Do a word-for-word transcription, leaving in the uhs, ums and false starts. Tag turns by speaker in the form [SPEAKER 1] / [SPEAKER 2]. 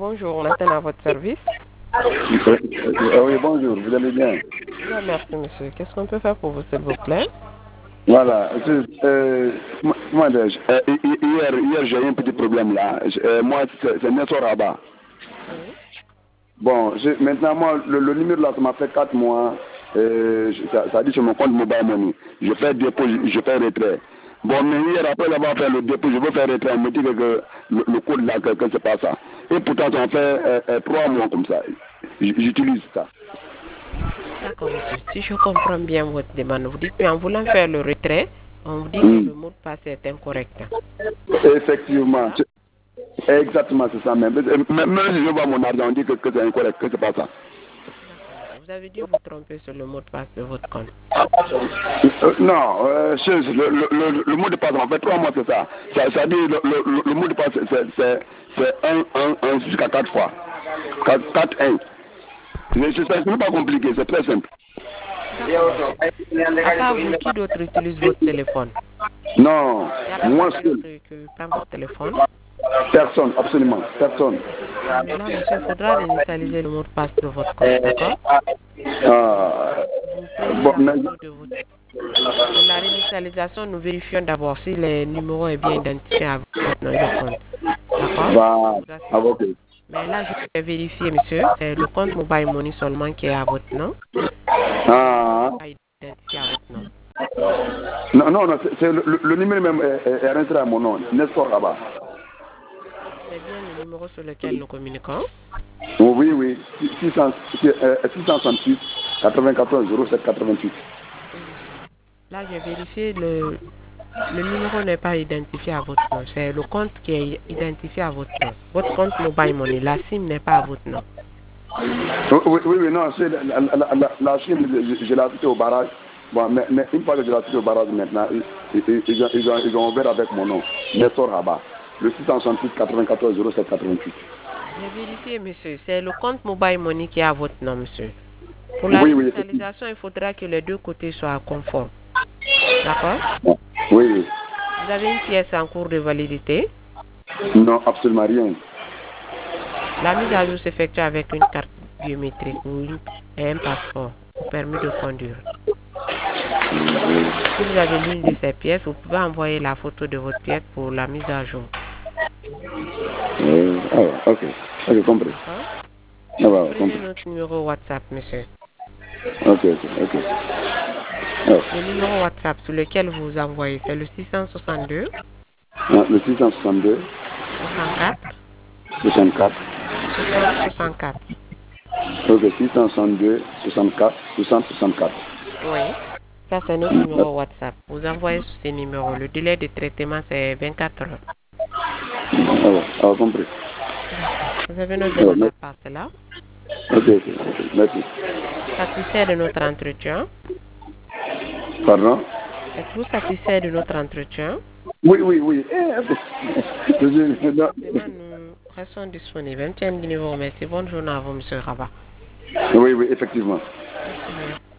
[SPEAKER 1] bonjour, on attend à votre service.
[SPEAKER 2] Euh, oui, bonjour, vous allez bien?
[SPEAKER 1] Bien, merci monsieur. Qu'est-ce qu'on peut faire pour vous, s'il vous plaît?
[SPEAKER 2] Voilà, je, euh, moi, moi, je- euh, hier, hier j'ai eu un petit problème là. Je- euh, moi, c'est c'est Nestor Rabat.
[SPEAKER 1] Oui.
[SPEAKER 2] Bon, je- maintenant, moi, le, le numéro là, ça m'a fait quatre mois. Euh, je- ça, ça dit sur mon compte mobile money. Je fais dépôt, je, je fais retrait. Bon, mais hier, après avoir fait le dépôt, je veux faire retrait. On me dit que, que le, le code là, que, que c'est pas ça. Et pourtant, ça fait euh, euh, trois mois comme ça. J- J'utilise ça.
[SPEAKER 1] D'accord, monsieur. Si je comprends bien votre demande, vous dites qu'en voulant faire le retrait, on vous dit que
[SPEAKER 2] Hmm.
[SPEAKER 1] le mot de passe est incorrect.
[SPEAKER 2] Effectivement. C'est- Exactement, c'est ça même. Même même si je vois mon argent, on dit que, que c'est incorrect, que c'est pas ça.
[SPEAKER 1] D'accord, monsieur. Vous avez dû vous tromper sur le mot de passe de votre compte.
[SPEAKER 2] Euh, non, euh, je- le, le, le, le mot de passe, en fait, trois mois, c'est ça. Ça, ça dit, le, le, le mot de passe, c'est c'est- c'est un, un, un jusqu'à quatre fois. quatre, quatre, un. C'est c'est- c'est pas compliqué, c'est très simple.
[SPEAKER 1] D'accord, monsieur. À part vous, qui d'autre utilise votre téléphone?
[SPEAKER 2] Non,
[SPEAKER 1] Il n'y a
[SPEAKER 2] moi
[SPEAKER 1] personne
[SPEAKER 2] seul.
[SPEAKER 1] d'autre qui prend votre téléphone?
[SPEAKER 2] Personne, absolument, personne.
[SPEAKER 1] Euh, là, monsieur, il faudra réinitialiser le mot de passe de votre compte, d'accord?
[SPEAKER 2] Ah,
[SPEAKER 1] Vous prenez
[SPEAKER 2] bon,
[SPEAKER 1] la
[SPEAKER 2] mais,
[SPEAKER 1] photo de votre... Pour la réinitialisation, nous vérifions d'abord si le numéro est bien identifié à votre nom et le compte. D'accord?
[SPEAKER 2] bah,
[SPEAKER 1] Faudra
[SPEAKER 2] ah,
[SPEAKER 1] suivre.
[SPEAKER 2] ok.
[SPEAKER 1] Mais là, je vais vérifier, monsieur. C'est le compte Mobile Money seulement qui est à votre nom. Le numéro n'est
[SPEAKER 2] Ah,
[SPEAKER 1] pas identifié à votre nom.
[SPEAKER 2] non, non, non, c'est c'est le, le, le numéro même est, est, est rentré à mon nom, Nestor Rabat.
[SPEAKER 1] C'est bien le numéro sur lequel nous communiquons.
[SPEAKER 2] Oh, oui, oui, six cents, euh, six cent soixante-six, quatre-vingt-quatorze, zéro sept, quatre-vingt-huit.
[SPEAKER 1] Oui, monsieur. Là, j'ai vérifié, le, le numéro n'est pas identifié à votre nom. C'est le compte qui est identifié à votre nom. Votre compte Mobile Money, la SIM n'est pas à votre nom.
[SPEAKER 2] Oh, oui, oui, oui, non, c'est la, la, la, la, la Chine, je, je l'ai acheté au barrage. Bon, mais, mais une fois que je l'ai acheté au barrage maintenant, ils, ils, ils, ont, ils, ont, ils ont ouvert avec mon nom, Nestor Rabat, le six cent soixante-six, quatre-vingt-quatorze, zéro sept, quatre-vingt-huit.
[SPEAKER 1] J'ai vérifié, monsieur. C'est le compte Mobile Money qui est à votre nom, monsieur. Pour la
[SPEAKER 2] Oui, oui, effectivement.
[SPEAKER 1] réinitialisation, il faudra que les deux côtés soient conformes. D'accord?
[SPEAKER 2] Oui, oui.
[SPEAKER 1] Vous avez une pièce en cours de validité.
[SPEAKER 2] Non, absolument rien.
[SPEAKER 1] La mise à jour s'effectue avec une carte biométrique ou une- et un passeport ou permis de conduire. Si vous avez l'une de ces pièces, vous pouvez envoyer la photo de votre pièce pour la mise à jour.
[SPEAKER 2] Euh, ah, ouais, ok, ok, compris.
[SPEAKER 1] D'accord?
[SPEAKER 2] Ah, ouais,
[SPEAKER 1] Prenez
[SPEAKER 2] compris.
[SPEAKER 1] notre numéro WhatsApp, monsieur.
[SPEAKER 2] Ok, ok, ok. Ah,
[SPEAKER 1] Le numéro WhatsApp sur lequel vous envoyez, c'est le six cent soixante-deux,
[SPEAKER 2] ah, le six cent soixante-deux,
[SPEAKER 1] soixante-quatre,
[SPEAKER 2] soixante-quatre.
[SPEAKER 1] soixante, soixante-quatre.
[SPEAKER 2] Ok, six cent soixante-deux, soixante-quatre, soixante, soixante-quatre.
[SPEAKER 1] Oui. Ça, c'est notre numéro WhatsApp. Vous envoyez sur ces numéros. Le délai de traitement, c'est vingt-quatre heures.
[SPEAKER 2] Ah, ouais, ah, compris.
[SPEAKER 1] D'accord. Vous avez notre
[SPEAKER 2] Ah, ouais,
[SPEAKER 1] demande à
[SPEAKER 2] merci.
[SPEAKER 1] part cela.
[SPEAKER 2] Ok, ok, ok, merci.
[SPEAKER 1] Satisfait de notre entretien.
[SPEAKER 2] Pardon?
[SPEAKER 1] Êtes-vous satisfait de notre entretien?
[SPEAKER 2] Oui, oui, oui. Eh,
[SPEAKER 1] D'accord.
[SPEAKER 2] je-
[SPEAKER 1] Pour
[SPEAKER 2] non.
[SPEAKER 1] toute demande, nous restons disponibles. Un petit numéro, merci. Bonne journée à vous, monsieur Rabat.
[SPEAKER 2] Oui, oui, effectivement.
[SPEAKER 1] Merci bien.